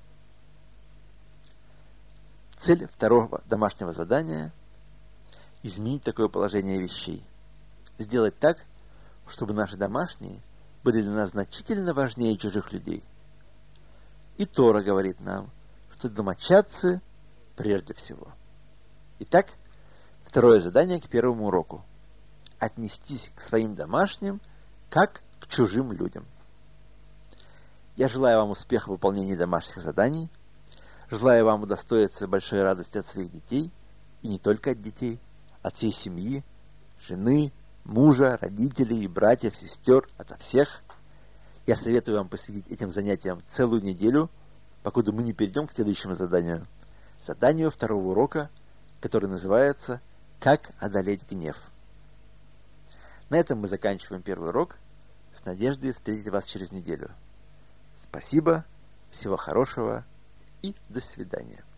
Цель второго домашнего задания – изменить такое положение вещей. Сделать так, чтобы наши домашние были для нас значительно важнее чужих людей. И Тора говорит нам, что домочадцы прежде всего. Итак, второе задание к первому уроку. Отнестись к своим домашним, как к чужим людям. Я желаю вам успеха в выполнении домашних заданий. Желаю вам удостоиться большой радости от своих детей, и не только от детей, от всей семьи, жены, мужа, родителей, братьев, сестер, ото всех. Я советую вам посвятить этим занятиям целую неделю, покуда мы не перейдем к следующему заданию. Заданию второго урока, который называется «Как одолеть гнев». На этом мы заканчиваем первый урок. С надеждой встретить вас через неделю. Спасибо, всего хорошего и до свидания.